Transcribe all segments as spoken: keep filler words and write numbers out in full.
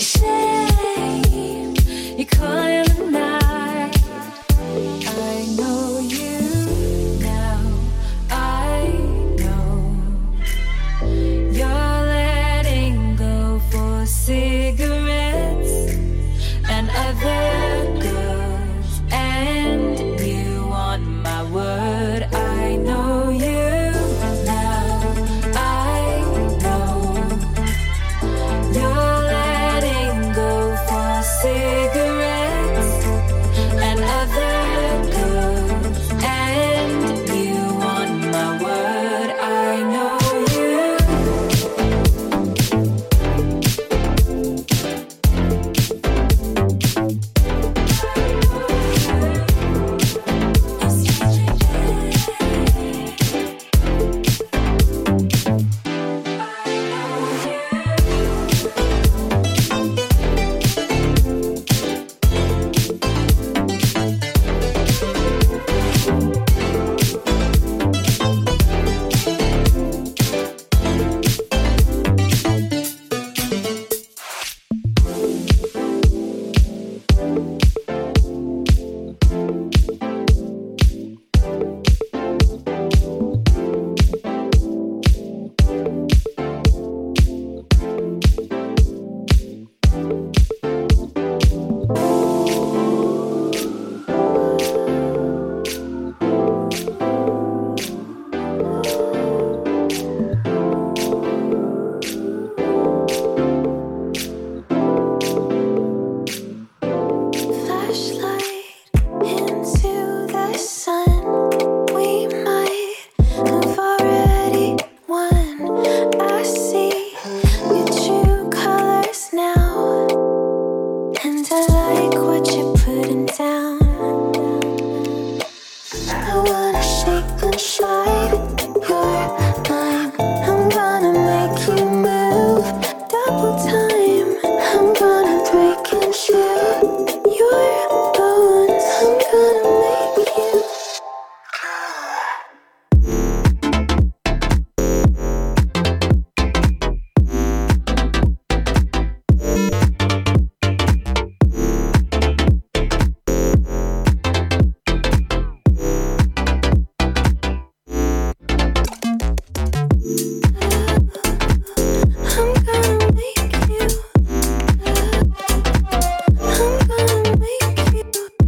shame. You call in the night. I know you now. I know you're letting go for cigarettes and other girls, and you want my word. I know you now. I know you're letting go for cigarettes and other girls, and you want my word. I know you. Flashlight into the sun. We might have already won. I see your true colors now, and I like what you're putting down. I wanna shake and slide your mind. I'm gonna make you move double time. I'm gonna break and shoot your bones. I'm gonna make you. I'm gonna make you. I'm gonna make you.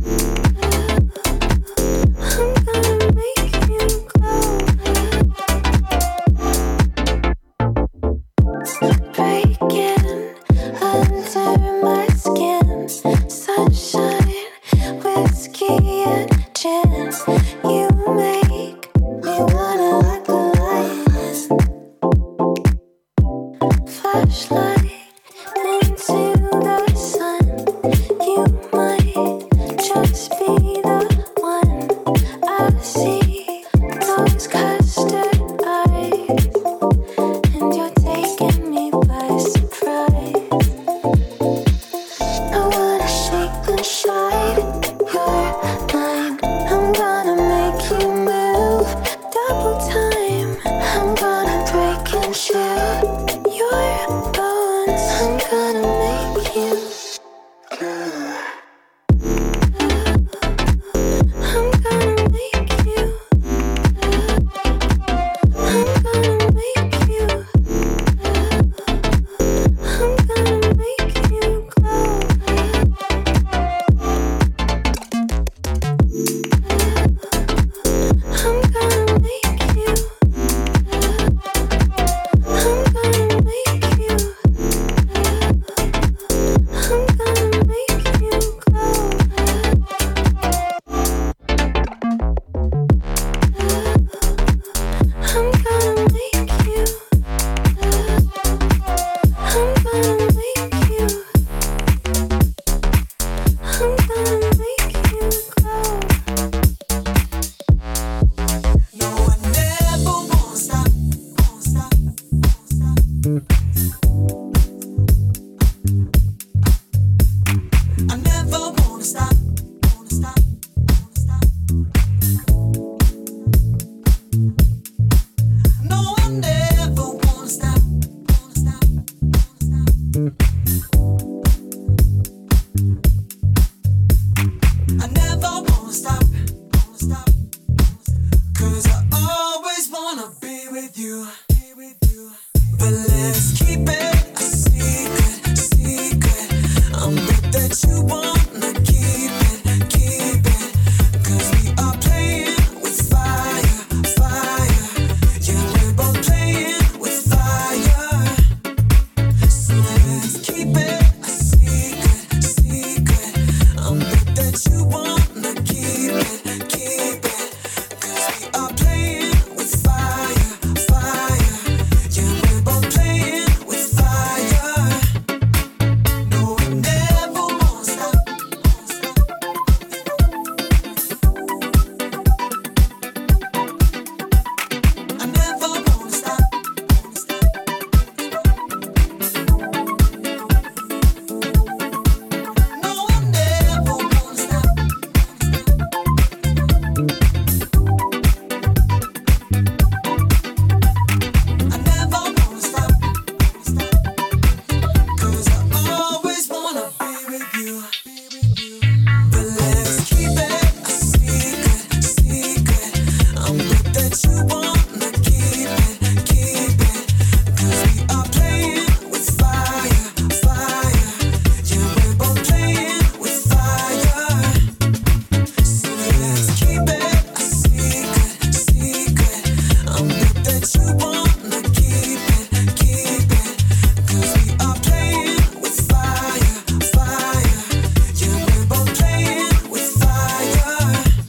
I'm gonna make you glow. Breaking under my skin. Sunshine, whiskey and gin. You make me wanna like a lion. Flashlight into the sun. You might just be the one. I see those custard eyes, and you're taking me by surprise. I wanna shake and slide your mind. I'm gonna make you move double time. I'm gonna break and shoot your bones. I'm gonna make you. I'm gonna make you. I'm gonna make you. I'm gonna make you glow. I'm gonna make you. I'm gonna make you. I'm gonna make you glow. I'm gonna make you. I'm gonna make you. I'm gonna make you glow. No, I never won't stop, won't stop, won't stop. I never wanna stop, wanna stop, wanna stop. No, I never wanna stop, wanna stop, wanna stop. with you, be with you. But let's keep it a secret, secret. I'm bet that you wanna keep it, keep it. 'Cause we are playing with fire, fire. Yeah, we're both playing with fire. So let's keep it a secret, secret. I'm bet that you wanna keep it, keep it. 'Cause we are playing with fire, fire. Yeah, we're both playing with fire. No, we never won't stop, won't stop. I never wanna stop, wanna stop. No, I never wanna stop, I never wanna stop, stop. 'Cause I always wanna be with you, be with you. But let's keep it a secret, secret. I'm bet that you wanna keep it, keep it. 'Cause we are playing with fire, fire. Yeah, we're both playing with fire. So let's keep it a secret, secret. I'm bet that you wanna keep it, keep it. 'Cause we are playing with fire, fire. Yeah, we're both playing with fire.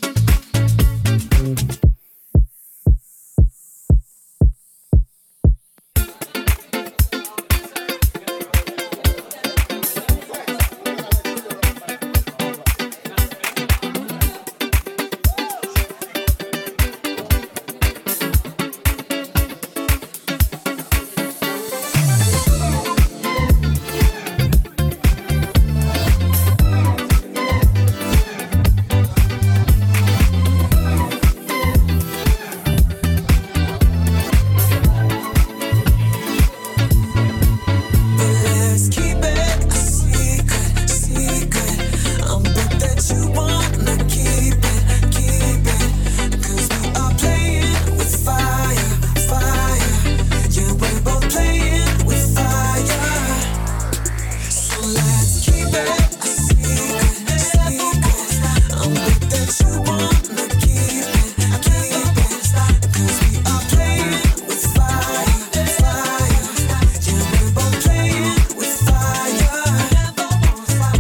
But let's keep it a secret, secret. I'm bet that you wanna keep it, keep it. 'Cause we are playing with fire, fire. Yeah, we're both playing with fire. So let's keep it a secret, secret. I'm bet that you wanna keep it, keep it. 'Cause we are playing with fire, fire. Yeah, we're both playing with fire. Never won't stop.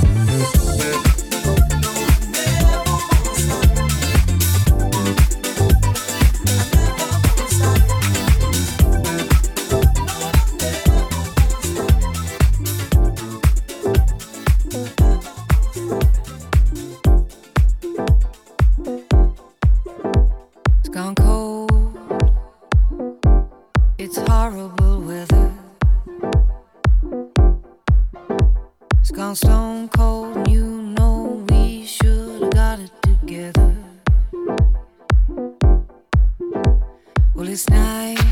It's gone cold. It's horrible weather. It's gone stone cold. And you know we should have got it together. Well, it's nice.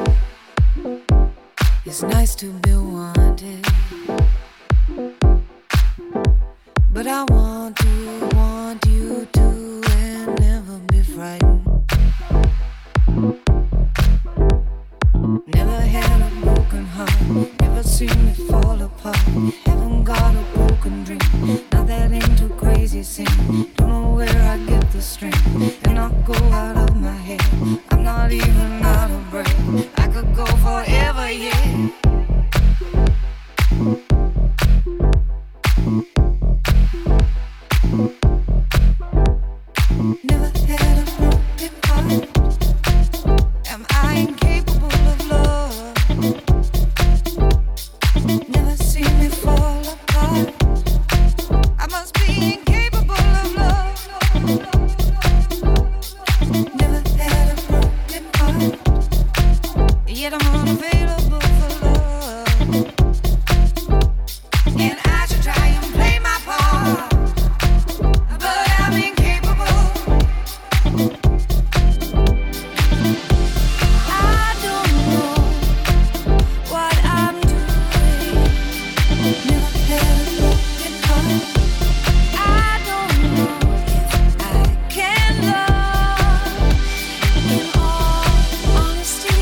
It's nice to be wanted. But I want to want you to and never be frightened. Never had a broken heart, never seen it fall apart. Haven't got a broken dream, now that ain't too crazy scene. Don't know where I get the strength, and I go out of my head. I'm not even out of breath. I could go forever, yeah. Never had a broken heart. Am I incapable of love? Never seen me fall apart. I must be incapable of love. Never had a broken heart. Yet I'm unavailable for love. And I should try and play my part, but I'm incapable. I don't know what I'm doing. Never had a broken heart. I don't know if I can love. In all honesty,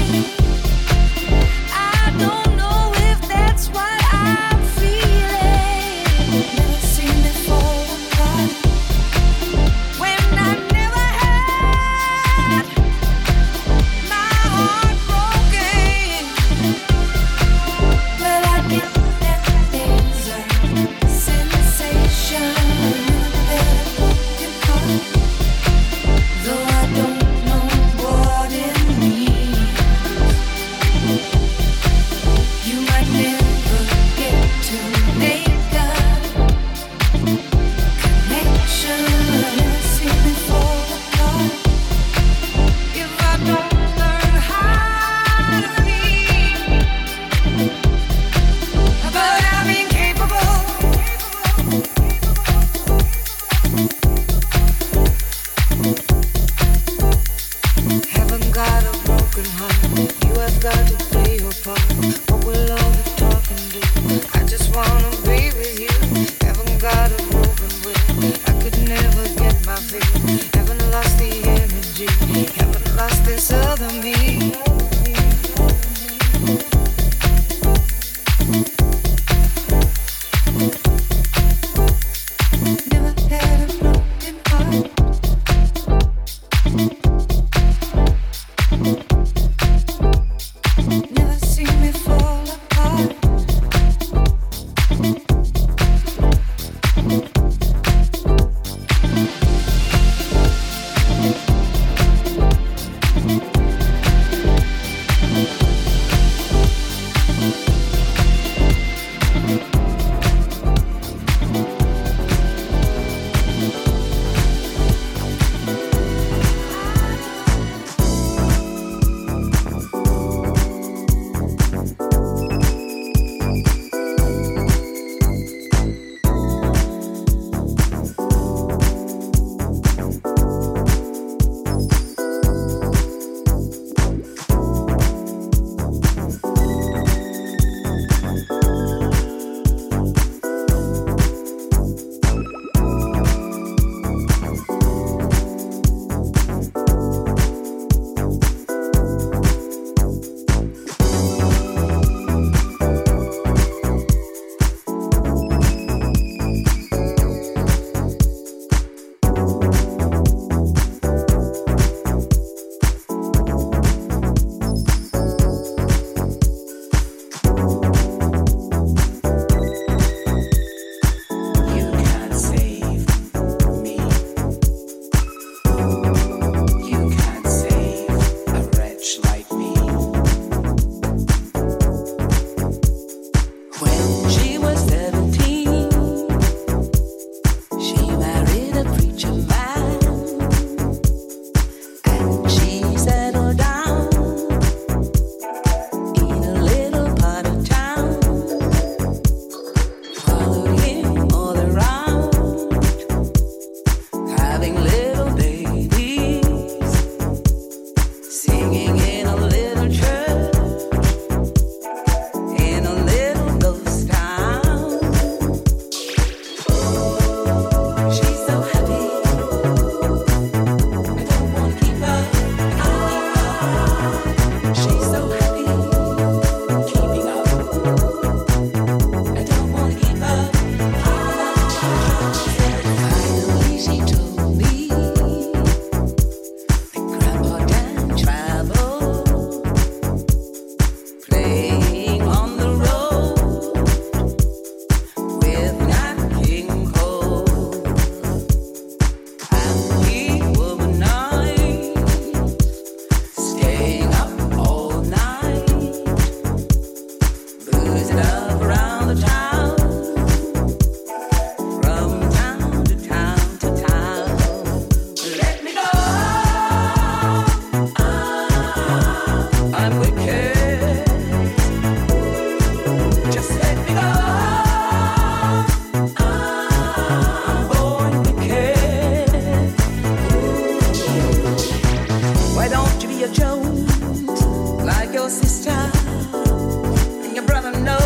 sister and your brother know.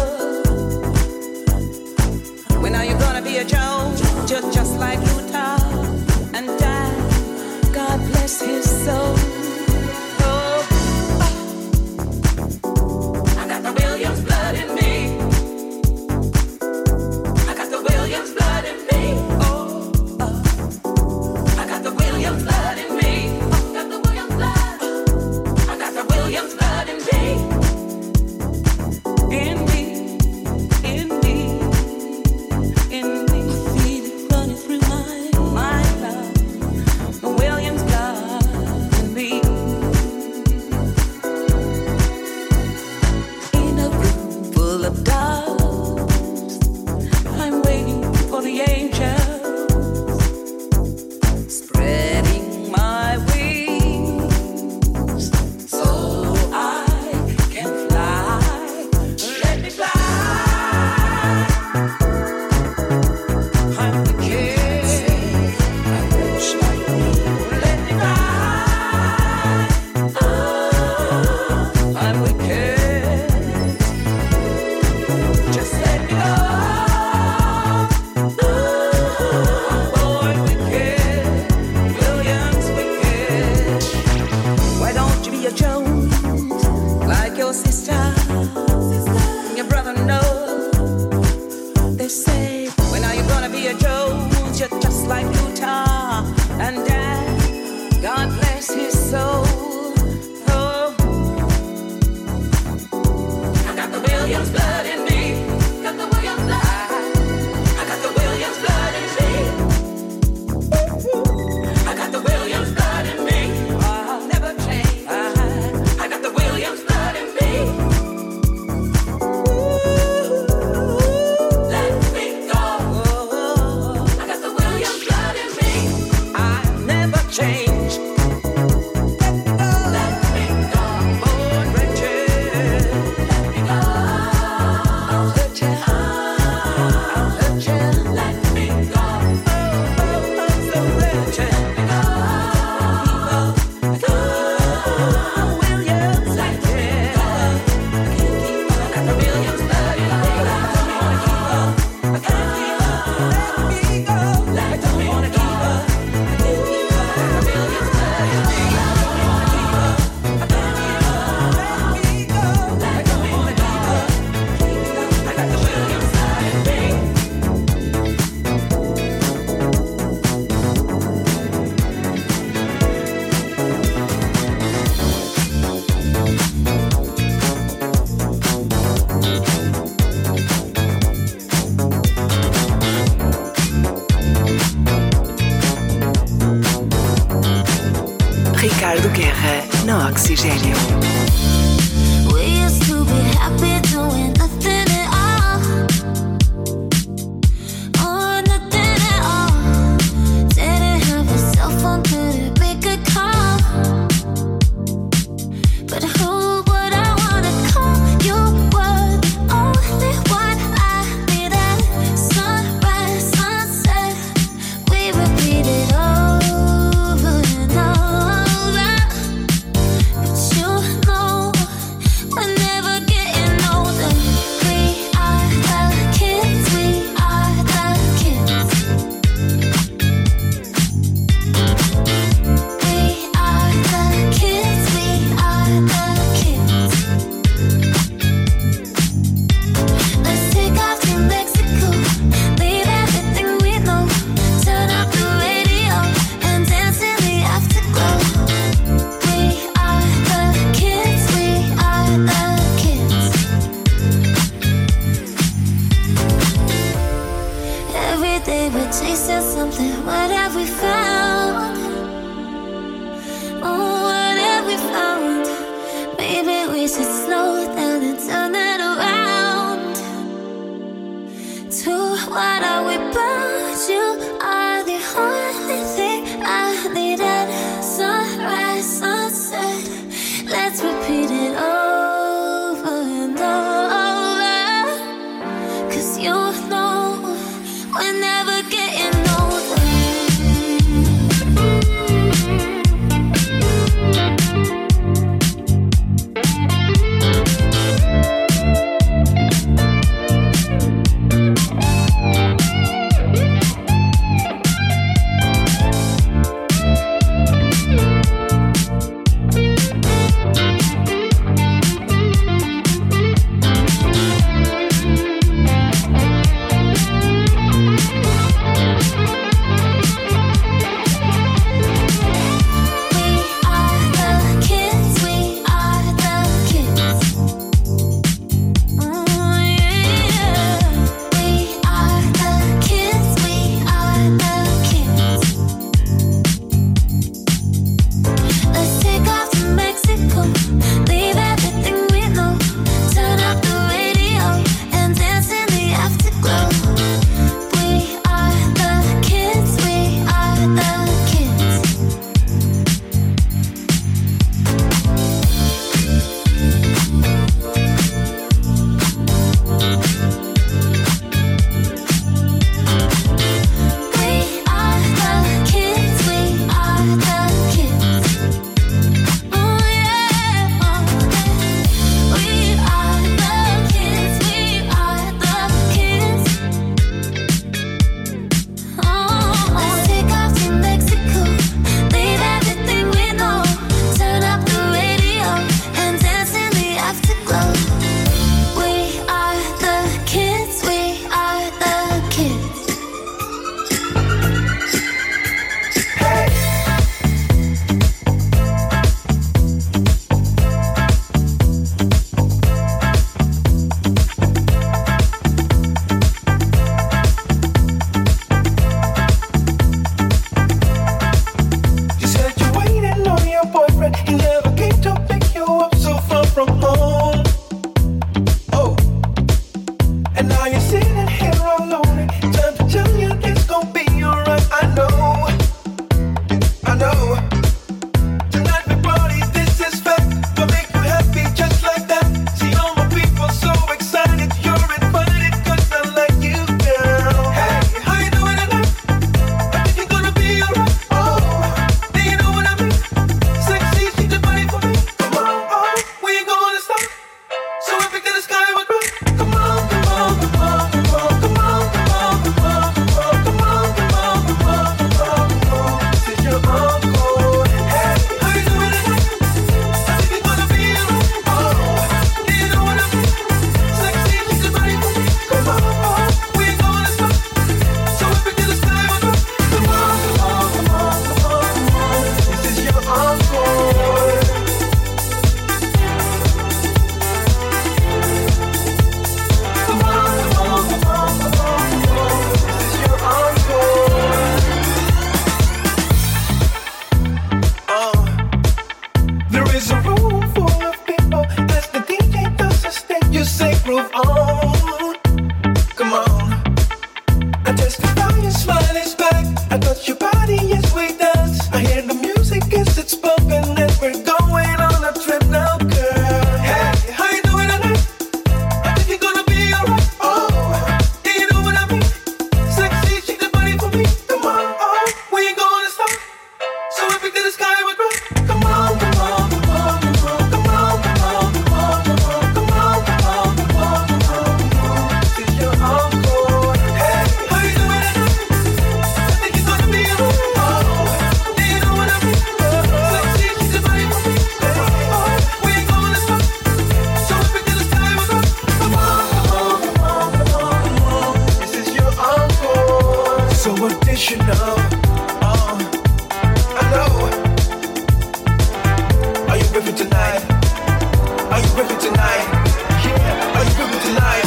When are you gonna be a Jones? Just, just like Luther and died. God bless his soul. Oh, oh. I got the Williams blood in me. I got the Williams blood in me. Oh, oh. I got the Williams blood in me. I got the Williams blood. I got the Williams blood in me. In me, in me, in me. I feel it running through my, my blood. The Williams blood in me. In a room full of doves, I'm waiting for the angels, spreading my wings so I can fly. Let me fly. I'm the king. I wish like me. Let me fly. Oh, I'm wicked. Just let me go. Oh, boy, wicked. Williams wicked. Why don't you be a Jones like your sister and your brother know? They say, when are you gonna be a Jones? You're just like Luther and Dad. God bless his soul. Oh, I got the Williams blood in me. Got the Williams blood. I got the Williams blood in me. I got the Williams blood in me. I'll never change. I got the Williams blood in me. Let me go. I got the Williams blood in me. I never change. Let me go. Born wretched. Let me go. I'll hurt you. I'll hurt you. Let me go. Oh, I'm so wretched. Let me go. Oh, Williams, let me go. I got the Williams blood in me. I can't keep up. Let me go. I don't wanna keep up. I can't keep up. I got the Williams blood in me. I don't wanna keep up. I can't keep up. Let me go. I don't wanna keep up. I got the Williams blood in me. Ricardo Guerra no Oxigênio. We used to be happy doing nothing at all. Oh, nothing at all. Didn't have a cell phone, couldn't make a call. But who would I wanna call? You were the only one I needed. Sunrise, sunset, we repeated over and over. But you know, we're never getting older. We are the kids, we are the kids. We are the kids, we are the kids. Let's take off to Mexico, leave everything we know, turn up the radio and dance in the afterglow. We are the kids, we are the kids. Every day we're chasing something, what have we found? Oh, what have we found? Maybe we should slow down and turn it around. To what are we bound? You are the only thing I needed. Sunrise, sunset, let's repeat it over and over. Cause you know we're never getting older. unconditional. Uh, I know. Are you with me tonight? Are you with me tonight? Yeah. Are you with me tonight?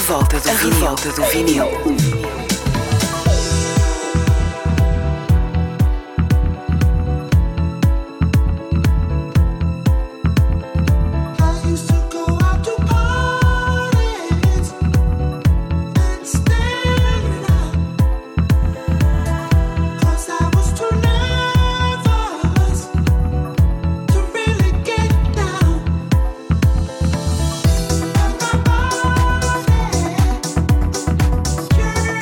revolta do, a vinil. Revolta do vinil. You're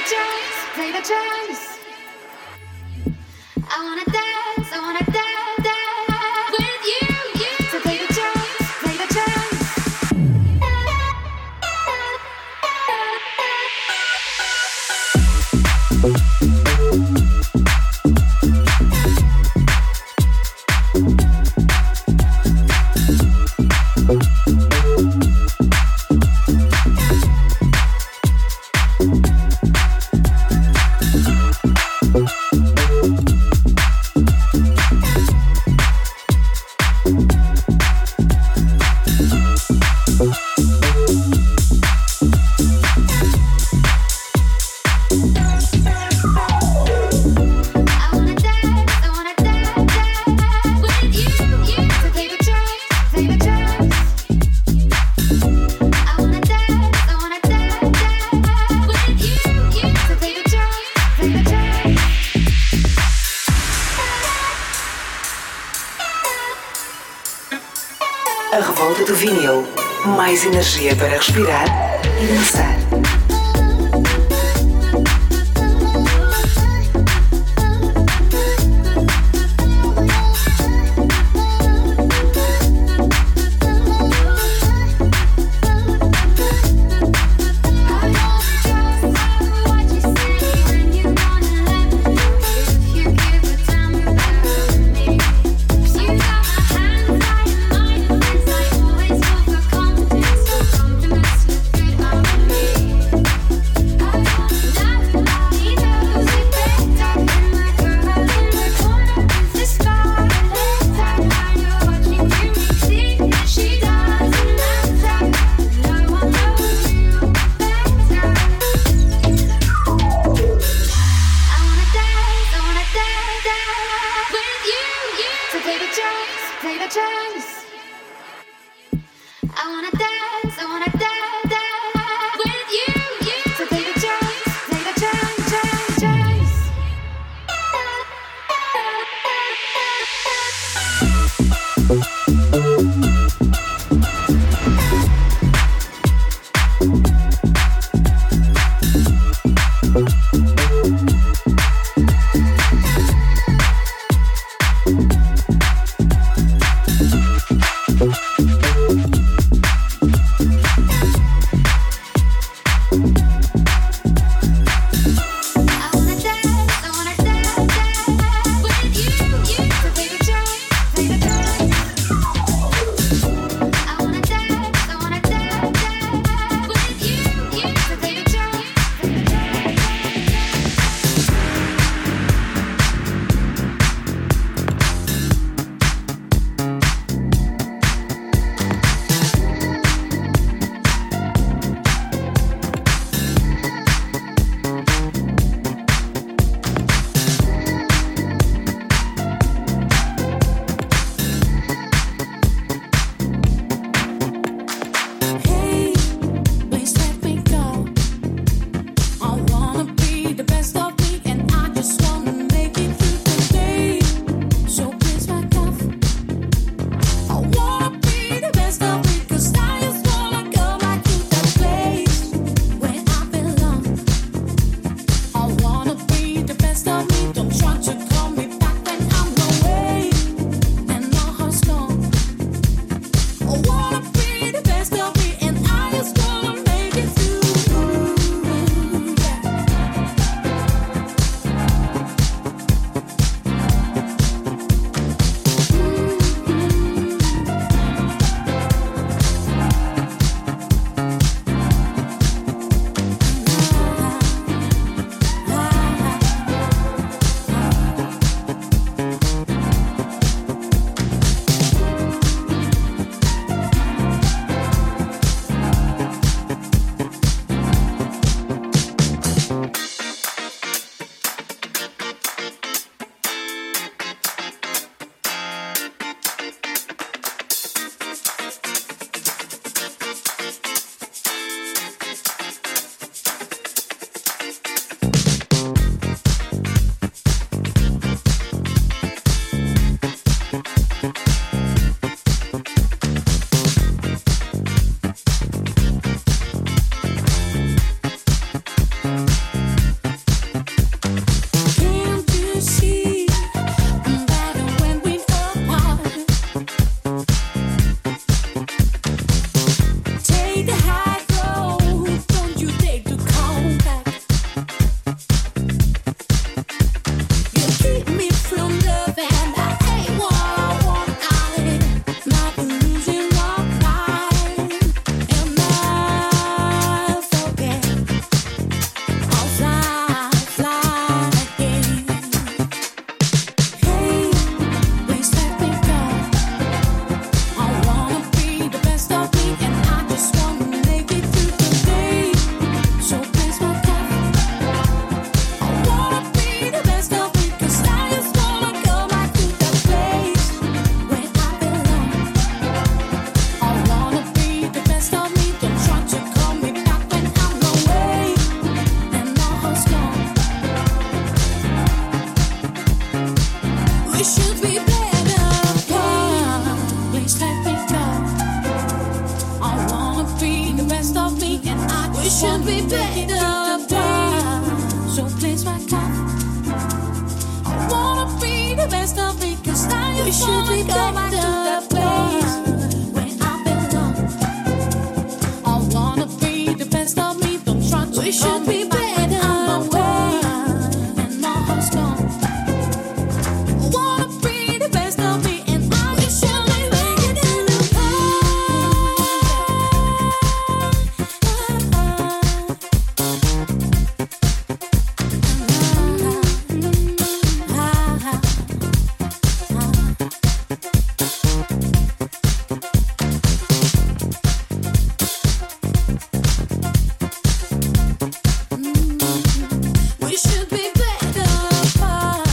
A revolta do vinil. Mais energia para respirar e dançar. Confidence, so confidence, look good on me. should be back to the place where I belong. I wanna be the best of me. Don't try to. We should be better away, and my heart's gone. I wanna be the best of me, and I will surely make it in the we should be better apart.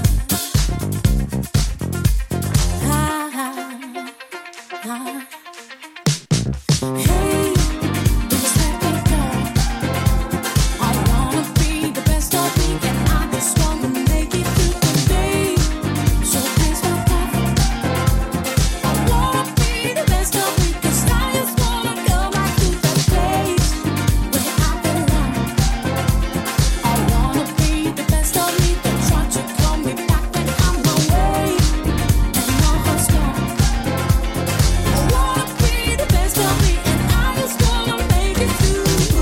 Hey, just let me go. I wanna be the best of me, and I just wanna make it through the day. So please don't go. I wanna be the best of me, 'cause I just wanna go back to the place where I belong. I wanna be the best of me. Don't try to call me back when I'm away, and my heart's gone. I wanna be the best of me, and I just wanna make it through.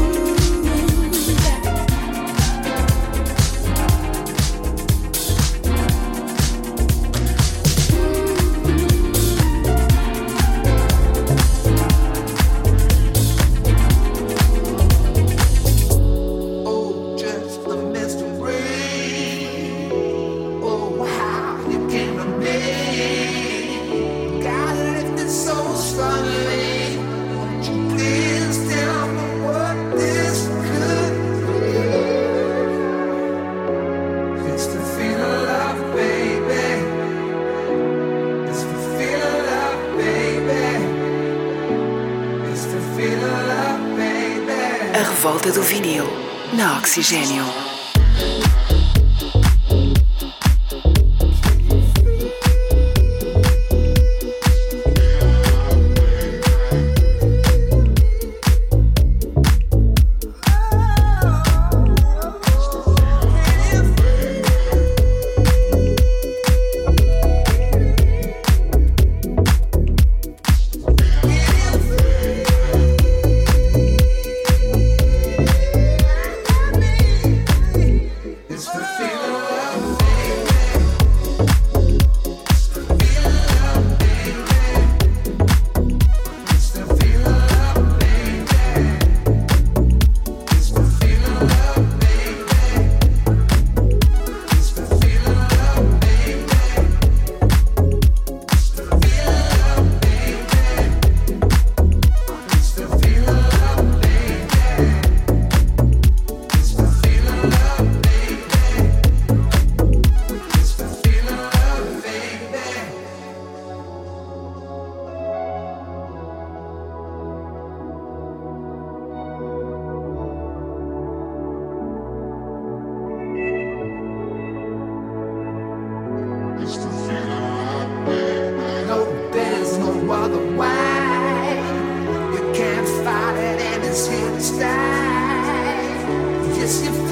Oh, just a mystery. Oh, how you came to me. God lifted so strongly. Won't you please tell me what this could be? It's the feel of love, baby. It's the feel of love, baby. It's the feel of love, baby. A revolta do vinil na Oxigênio. It's the feel of it's here to stay. Yes, you